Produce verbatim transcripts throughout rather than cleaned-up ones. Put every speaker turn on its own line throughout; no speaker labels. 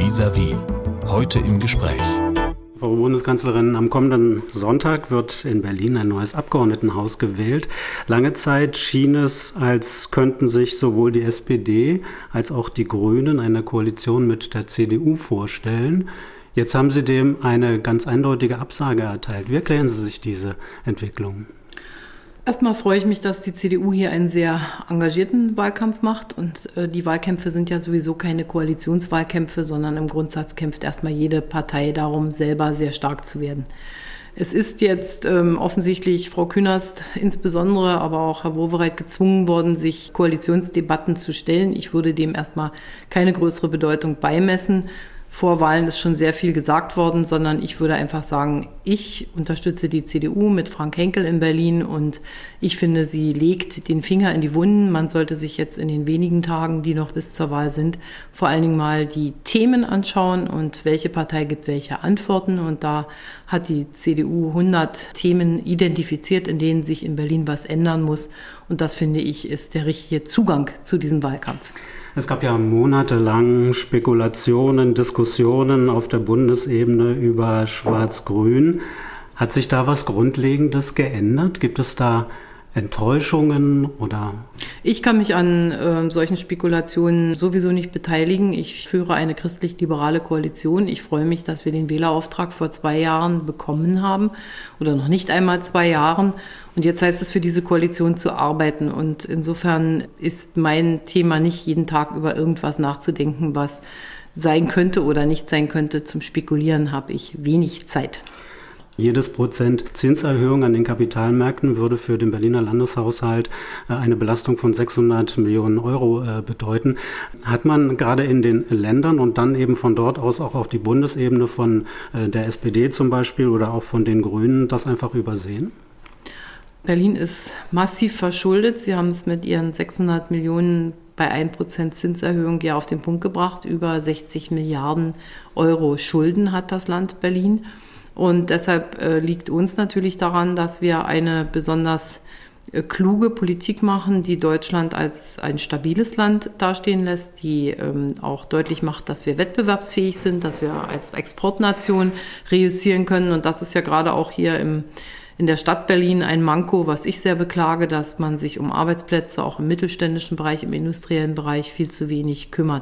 Vis-à-vis. Heute im Gespräch.
Frau Bundeskanzlerin, am kommenden Sonntag wird in Berlin ein neues Abgeordnetenhaus gewählt. Lange Zeit schien es, als könnten sich sowohl die S P D als auch die Grünen eine Koalition mit der C D U vorstellen. Jetzt haben Sie dem eine ganz eindeutige Absage erteilt. Wie erklären Sie sich diese Entwicklung?
Erstmal freue ich mich, dass die C D U hier einen sehr engagierten Wahlkampf macht. Und äh, die Wahlkämpfe sind ja sowieso keine Koalitionswahlkämpfe, sondern im Grundsatz kämpft erstmal jede Partei darum, selber sehr stark zu werden. Es ist jetzt ähm, offensichtlich Frau Künast insbesondere, aber auch Herr Wowereit gezwungen worden, sich Koalitionsdebatten zu stellen. Ich würde dem erstmal keine größere Bedeutung beimessen. Vor Wahlen ist schon sehr viel gesagt worden, sondern ich würde einfach sagen, ich unterstütze die C D U mit Frank Henkel in Berlin und ich finde, sie legt den Finger in die Wunden. Man sollte sich jetzt in den wenigen Tagen, die noch bis zur Wahl sind, vor allen Dingen mal die Themen anschauen und welche Partei gibt welche Antworten. Und da hat die C D U hundert Themen identifiziert, in denen sich in Berlin was ändern muss. Und das, finde ich, ist der richtige Zugang zu diesem Wahlkampf.
Es gab ja monatelang Spekulationen, Diskussionen auf der Bundesebene über Schwarz-Grün. Hat sich da was Grundlegendes geändert? Gibt es da Enttäuschungen oder?
Ich kann mich an äh, solchen Spekulationen sowieso nicht beteiligen. Ich führe eine christlich-liberale Koalition. Ich freue mich, dass wir den Wählerauftrag vor zwei Jahren bekommen haben oder noch nicht einmal zwei Jahren. Und jetzt heißt es für diese Koalition zu arbeiten. Und insofern ist mein Thema nicht jeden Tag über irgendwas nachzudenken, was sein könnte oder nicht sein könnte. Zum Spekulieren habe ich wenig Zeit.
Jedes Prozent Zinserhöhung an den Kapitalmärkten würde für den Berliner Landeshaushalt eine Belastung von sechshundert Millionen Euro bedeuten. Hat man gerade in den Ländern und dann eben von dort aus auch auf die Bundesebene von der S P D zum Beispiel oder auch von den Grünen das einfach übersehen?
Berlin ist massiv verschuldet. Sie haben es mit ihren sechshundert Millionen bei ein Prozent Zinserhöhung ja auf den Punkt gebracht. Über sechzig Milliarden Euro Schulden hat das Land Berlin. Und deshalb äh, liegt uns natürlich daran, dass wir eine besonders äh, kluge Politik machen, die Deutschland als ein stabiles Land dastehen lässt, die ähm, auch deutlich macht, dass wir wettbewerbsfähig sind, dass wir als Exportnation reüssieren können. Und das ist ja gerade auch hier im, in der Stadt Berlin ein Manko, was ich sehr beklage, dass man sich um Arbeitsplätze auch im mittelständischen Bereich, im industriellen Bereich viel zu wenig kümmert.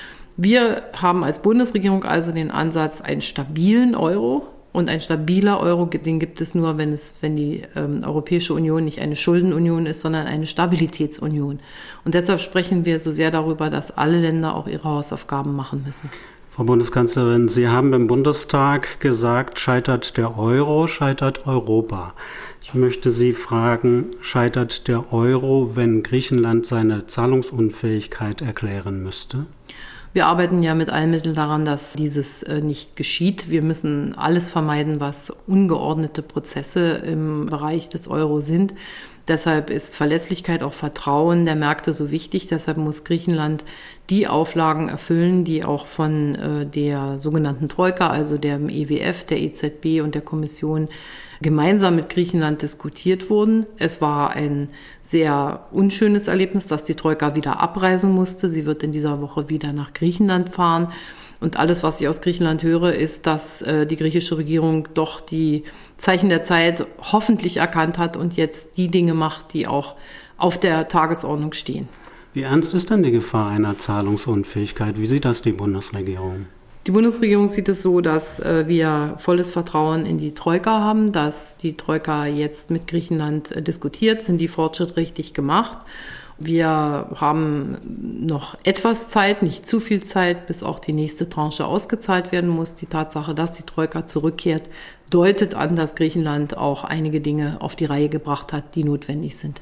Wir haben als Bundesregierung also den Ansatz, einen stabilen Euro. Und ein stabiler Euro, den gibt es nur, wenn es, wenn die ähm, Europäische Union nicht eine Schuldenunion ist, sondern eine Stabilitätsunion. Und deshalb sprechen wir so sehr darüber, dass alle Länder auch ihre Hausaufgaben machen müssen.
Frau Bundeskanzlerin, Sie haben im Bundestag gesagt, scheitert der Euro, scheitert Europa. Ich möchte Sie fragen, scheitert der Euro, wenn Griechenland seine Zahlungsunfähigkeit erklären müsste?
Wir arbeiten ja mit allen Mitteln daran, dass dieses äh, nicht geschieht. Wir müssen alles vermeiden, was ungeordnete Prozesse im Bereich des Euro sind. Deshalb ist Verlässlichkeit, auch Vertrauen der Märkte so wichtig. Deshalb muss Griechenland die Auflagen erfüllen, die auch von äh, der sogenannten Troika, also dem E W F, der E Z B und der Kommission gemeinsam mit Griechenland diskutiert wurden. Es war ein sehr unschönes Erlebnis, dass die Troika wieder abreisen musste. Sie wird in dieser Woche wieder nach Griechenland fahren. Und alles, was ich aus Griechenland höre, ist, dass äh, die griechische Regierung doch die Zeichen der Zeit hoffentlich erkannt hat und jetzt die Dinge macht, die auch auf der Tagesordnung stehen.
Wie ernst ist denn die Gefahr einer Zahlungsunfähigkeit? Wie sieht das die Bundesregierung?
Die Bundesregierung sieht es so, dass äh, wir volles Vertrauen in die Troika haben, dass die Troika jetzt mit Griechenland äh, diskutiert, sind die Fortschritte richtig gemacht. Wir haben noch etwas Zeit, nicht zu viel Zeit, bis auch die nächste Tranche ausgezahlt werden muss. Die Tatsache, dass die Troika zurückkehrt, deutet an, dass Griechenland auch einige Dinge auf die Reihe gebracht hat, die notwendig sind.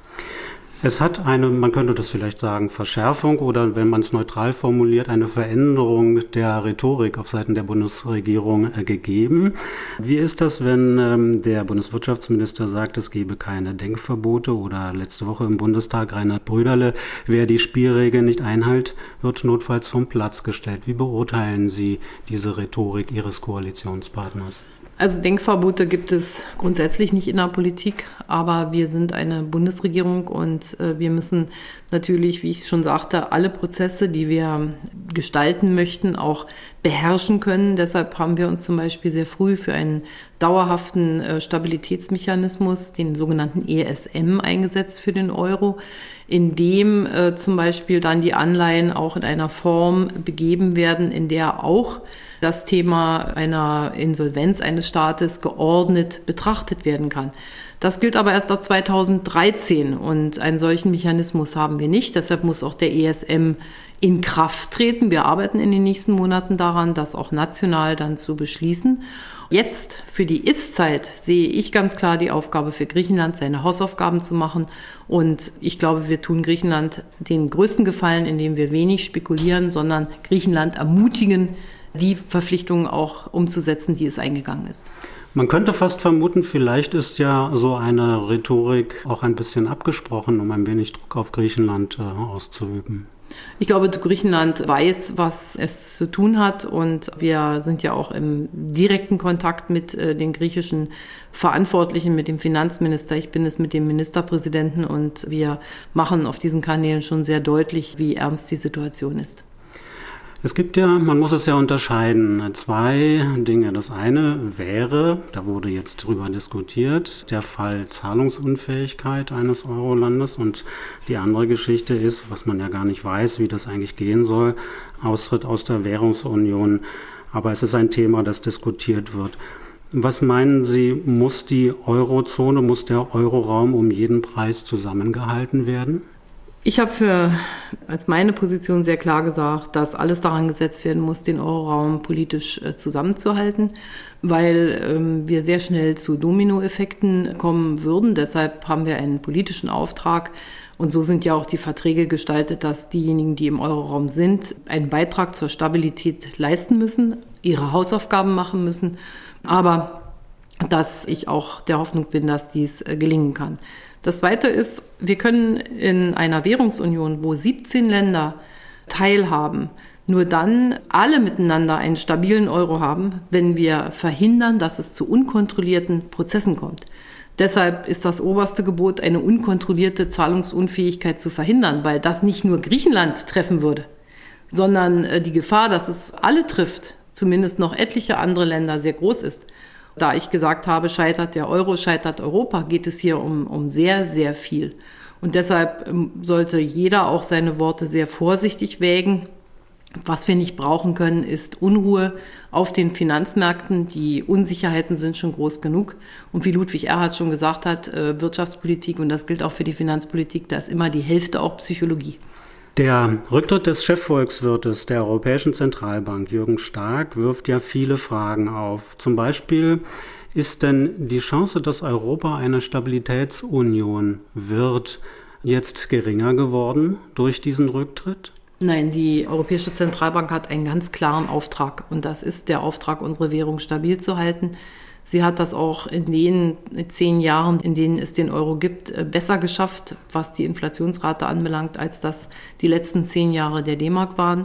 Es hat eine, man könnte das vielleicht sagen, Verschärfung oder wenn man es neutral formuliert, eine Veränderung der Rhetorik auf Seiten der Bundesregierung äh, gegeben. Wie ist das, wenn ähm, der Bundeswirtschaftsminister sagt, es gebe keine Denkverbote oder letzte Woche im Bundestag Reinhard Brüderle, wer die Spielregeln nicht einhält, wird notfalls vom Platz gestellt. Wie beurteilen Sie diese Rhetorik Ihres Koalitionspartners?
Also Denkverbote gibt es grundsätzlich nicht in der Politik, aber wir sind eine Bundesregierung und äh, wir müssen natürlich, wie ich schon sagte, alle Prozesse, die wir gestalten möchten, auch beherrschen können. Deshalb haben wir uns zum Beispiel sehr früh für einen dauerhaften äh, Stabilitätsmechanismus, den sogenannten E S M, eingesetzt für den Euro, in dem äh, zum Beispiel dann die Anleihen auch in einer Form begeben werden, in der auch das Thema einer Insolvenz eines Staates geordnet betrachtet werden kann. Das gilt aber erst ab zweitausenddreizehn und einen solchen Mechanismus haben wir nicht. Deshalb muss auch der E S M in Kraft treten. Wir arbeiten in den nächsten Monaten daran, das auch national dann zu beschließen. Jetzt für die Ist-Zeit sehe ich ganz klar die Aufgabe für Griechenland, seine Hausaufgaben zu machen. Und ich glaube, wir tun Griechenland den größten Gefallen, indem wir wenig spekulieren, sondern Griechenland ermutigen, die Verpflichtungen auch umzusetzen, die es eingegangen ist.
Man könnte fast vermuten, vielleicht ist ja so eine Rhetorik auch ein bisschen abgesprochen, um ein wenig Druck auf Griechenland äh, auszuüben.
Ich glaube, Griechenland weiß, was es zu tun hat und wir sind ja auch im direkten Kontakt mit äh, den griechischen Verantwortlichen, mit dem Finanzminister. Ich bin es mit dem Ministerpräsidenten und wir machen auf diesen Kanälen schon sehr deutlich, wie ernst die Situation ist.
Es gibt ja, man muss es ja unterscheiden, zwei Dinge. Das eine wäre, da wurde jetzt drüber diskutiert, der Fall Zahlungsunfähigkeit eines Euro-Landes und die andere Geschichte ist, was man ja gar nicht weiß, wie das eigentlich gehen soll, Austritt aus der Währungsunion. Aber es ist ein Thema, das diskutiert wird. Was meinen Sie, muss die Eurozone, muss der Euroraum um jeden Preis zusammengehalten werden?
Ich habe für als meine Position sehr klar gesagt, dass alles daran gesetzt werden muss, den Euroraum politisch äh, zusammenzuhalten, weil ähm, wir sehr schnell zu Dominoeffekten kommen würden. Deshalb haben wir einen politischen Auftrag und so sind ja auch die Verträge gestaltet, dass diejenigen, die im Euroraum sind, einen Beitrag zur Stabilität leisten müssen, ihre Hausaufgaben machen müssen, aber dass ich auch der Hoffnung bin, dass dies äh, gelingen kann. Das Zweite ist, wir können in einer Währungsunion, wo siebzehn Länder teilhaben, nur dann alle miteinander einen stabilen Euro haben, wenn wir verhindern, dass es zu unkontrollierten Prozessen kommt. Deshalb ist das oberste Gebot, eine unkontrollierte Zahlungsunfähigkeit zu verhindern, weil das nicht nur Griechenland treffen würde, sondern die Gefahr, dass es alle trifft, zumindest noch etliche andere Länder, sehr groß ist. Da ich gesagt habe, scheitert der Euro, scheitert Europa, geht es hier um, um sehr, sehr viel. Und deshalb sollte jeder auch seine Worte sehr vorsichtig wägen. Was wir nicht brauchen können, ist Unruhe auf den Finanzmärkten. Die Unsicherheiten sind schon groß genug. Und wie Ludwig Erhard schon gesagt hat, Wirtschaftspolitik, und das gilt auch für die Finanzpolitik, da ist immer die Hälfte auch Psychologie.
Der Rücktritt des Chefvolkswirtes der Europäischen Zentralbank, Jürgen Stark, wirft ja viele Fragen auf. Zum Beispiel, ist denn die Chance, dass Europa eine Stabilitätsunion wird, jetzt geringer geworden durch diesen Rücktritt?
Nein, die Europäische Zentralbank hat einen ganz klaren Auftrag und das ist der Auftrag, unsere Währung stabil zu halten. Sie hat das auch in den zehn Jahren, in denen es den Euro gibt, besser geschafft, was die Inflationsrate anbelangt, als das die letzten zehn Jahre der D-Mark waren.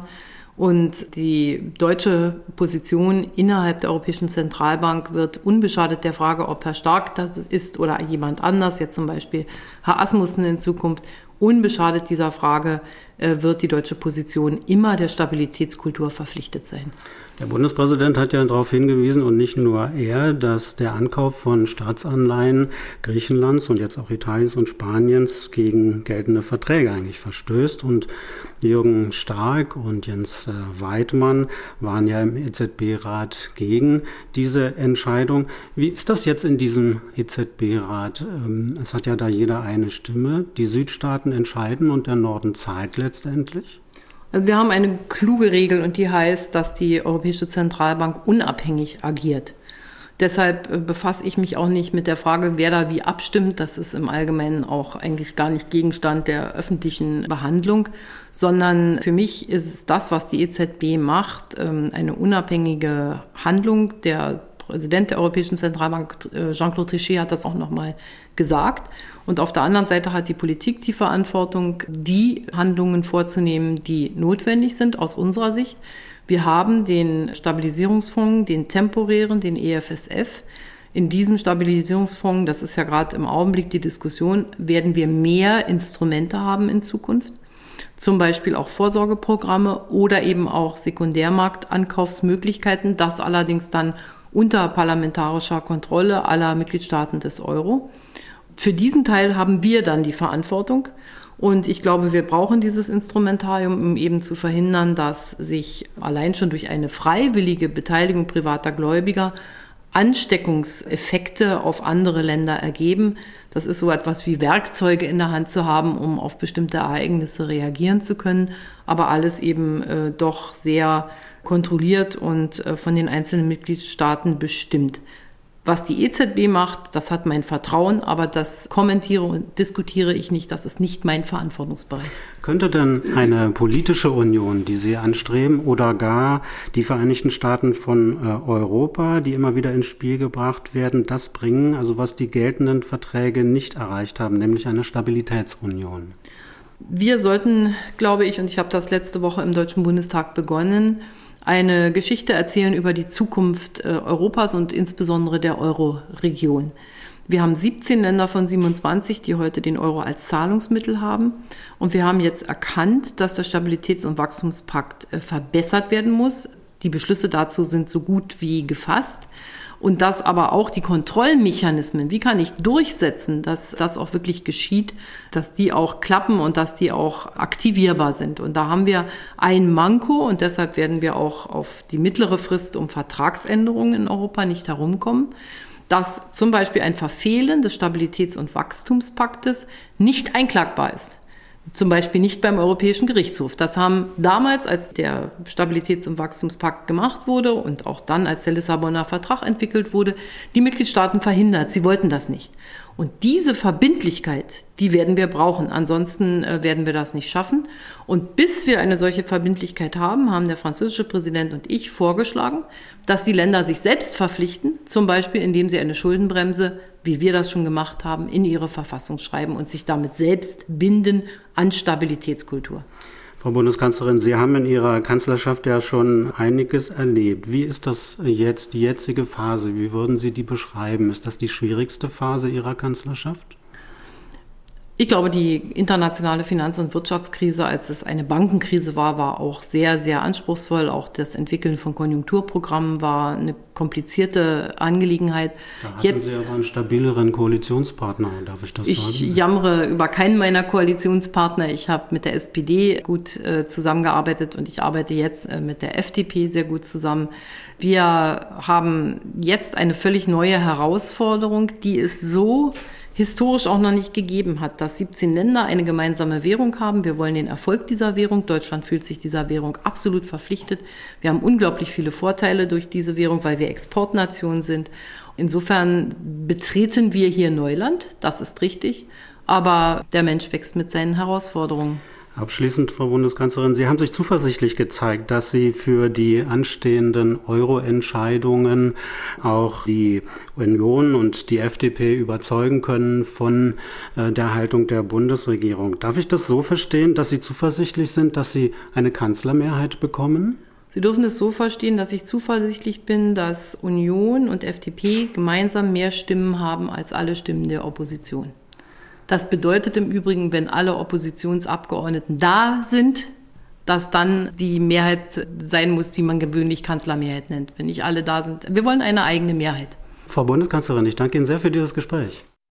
Und die deutsche Position innerhalb der Europäischen Zentralbank wird unbeschadet der Frage, ob Herr Stark das ist oder jemand anders, jetzt zum Beispiel Herr Asmussen in Zukunft, unbeschadet dieser Frage wird die deutsche Position immer der Stabilitätskultur verpflichtet sein.
Der Bundespräsident hat ja darauf hingewiesen, und nicht nur er, dass der Ankauf von Staatsanleihen Griechenlands und jetzt auch Italiens und Spaniens gegen geltende Verträge eigentlich verstößt. Und Jürgen Stark und Jens Weidmann waren ja im E Z B-Rat gegen diese Entscheidung. Wie ist das jetzt in diesem E Z B-Rat? Es hat ja da jeder eine Stimme. Die Südstaaten entscheiden und der Norden zahlt letztendlich.
Also wir haben eine kluge Regel und die heißt, dass die Europäische Zentralbank unabhängig agiert. Deshalb befasse ich mich auch nicht mit der Frage, wer da wie abstimmt. Das ist im Allgemeinen auch eigentlich gar nicht Gegenstand der öffentlichen Behandlung, sondern für mich ist es das, was die E Z B macht, eine unabhängige Handlung. Der Präsident der Europäischen Zentralbank, Jean-Claude Trichet, hat das auch nochmal gesagt. Und auf der anderen Seite hat die Politik die Verantwortung, die Handlungen vorzunehmen, die notwendig sind aus unserer Sicht. Wir haben den Stabilisierungsfonds, den temporären, den E F S F. In diesem Stabilisierungsfonds, das ist ja gerade im Augenblick die Diskussion, werden wir mehr Instrumente haben in Zukunft. Zum Beispiel auch Vorsorgeprogramme oder eben auch Sekundärmarktankaufsmöglichkeiten. Das allerdings dann unter parlamentarischer Kontrolle aller Mitgliedstaaten des Euro. Für diesen Teil haben wir dann die Verantwortung. Und ich glaube, wir brauchen dieses Instrumentarium, um eben zu verhindern, dass sich allein schon durch eine freiwillige Beteiligung privater Gläubiger Ansteckungseffekte auf andere Länder ergeben. Das ist so etwas wie Werkzeuge in der Hand zu haben, um auf bestimmte Ereignisse reagieren zu können, aber alles eben äh, doch sehr kontrolliert und äh, von den einzelnen Mitgliedstaaten bestimmt. Was die E Z B macht, das hat mein Vertrauen, aber das kommentiere und diskutiere ich nicht. Das ist nicht mein Verantwortungsbereich.
Könnte denn eine politische Union, die Sie anstreben, oder gar die Vereinigten Staaten von äh, Europa, die immer wieder ins Spiel gebracht werden, das bringen, also was die geltenden Verträge nicht erreicht haben, nämlich eine Stabilitätsunion?
Wir sollten, glaube ich, und ich habe das letzte Woche im Deutschen Bundestag begonnen, eine Geschichte erzählen über die Zukunft äh, Europas und insbesondere der Euro-Region. Wir haben siebzehn Länder von siebenundzwanzig, die heute den Euro als Zahlungsmittel haben. Und wir haben jetzt erkannt, dass der Stabilitäts- und Wachstumspakt äh, verbessert werden muss. Die Beschlüsse dazu sind so gut wie gefasst. Und dass aber auch die Kontrollmechanismen, wie kann ich durchsetzen, dass das auch wirklich geschieht, dass die auch klappen und dass die auch aktivierbar sind. Und da haben wir ein Manko und deshalb werden wir auch auf die mittlere Frist um Vertragsänderungen in Europa nicht herumkommen, dass zum Beispiel ein Verfehlen des Stabilitäts- und Wachstumspaktes nicht einklagbar ist. Zum Beispiel nicht beim Europäischen Gerichtshof. Das haben damals, als der Stabilitäts- und Wachstumspakt gemacht wurde und auch dann, als der Lissabonner Vertrag entwickelt wurde, die Mitgliedstaaten verhindert. Sie wollten das nicht. Und diese Verbindlichkeit, die werden wir brauchen. Ansonsten äh, werden wir das nicht schaffen. Und bis wir eine solche Verbindlichkeit haben, haben der französische Präsident und ich vorgeschlagen, dass die Länder sich selbst verpflichten, zum Beispiel indem sie eine Schuldenbremse, wie wir das schon gemacht haben, in ihre Verfassung schreiben und sich damit selbst binden an Stabilitätskultur.
Frau Bundeskanzlerin, Sie haben in Ihrer Kanzlerschaft ja schon einiges erlebt. Wie ist das jetzt, die jetzige Phase? Wie würden Sie die beschreiben? Ist das die schwierigste Phase Ihrer Kanzlerschaft?
Ich glaube, die internationale Finanz- und Wirtschaftskrise, als es eine Bankenkrise war, war auch sehr, sehr anspruchsvoll. Auch das Entwickeln von Konjunkturprogrammen war eine komplizierte Angelegenheit.
Da hatten Jetzt, Sie aber einen stabileren Koalitionspartner, darf ich das
ich
sagen?
Ich jammere über keinen meiner Koalitionspartner. Ich habe mit der S P D gut äh, zusammengearbeitet und ich arbeite jetzt äh, mit der F D P sehr gut zusammen. Wir haben jetzt eine völlig neue Herausforderung, die ist so historisch auch noch nicht gegeben hat, dass siebzehn Länder eine gemeinsame Währung haben. Wir wollen den Erfolg dieser Währung. Deutschland fühlt sich dieser Währung absolut verpflichtet. Wir haben unglaublich viele Vorteile durch diese Währung, weil wir Exportnation sind. Insofern betreten wir hier Neuland, das ist richtig. Aber der Mensch wächst mit seinen Herausforderungen.
Abschließend, Frau Bundeskanzlerin, Sie haben sich zuversichtlich gezeigt, dass Sie für die anstehenden Euro-Entscheidungen auch die Union und die F D P überzeugen können von äh, der Haltung der Bundesregierung. Darf ich das so verstehen, dass Sie zuversichtlich sind, dass Sie eine Kanzlermehrheit bekommen?
Sie dürfen es so verstehen, dass ich zuversichtlich bin, dass Union und F D P gemeinsam mehr Stimmen haben als alle Stimmen der Opposition. Das bedeutet im Übrigen, wenn alle Oppositionsabgeordneten da sind, dass dann die Mehrheit sein muss, die man gewöhnlich Kanzlermehrheit nennt, wenn nicht alle da sind. Wir wollen eine eigene Mehrheit.
Frau Bundeskanzlerin, ich danke Ihnen sehr für dieses Gespräch.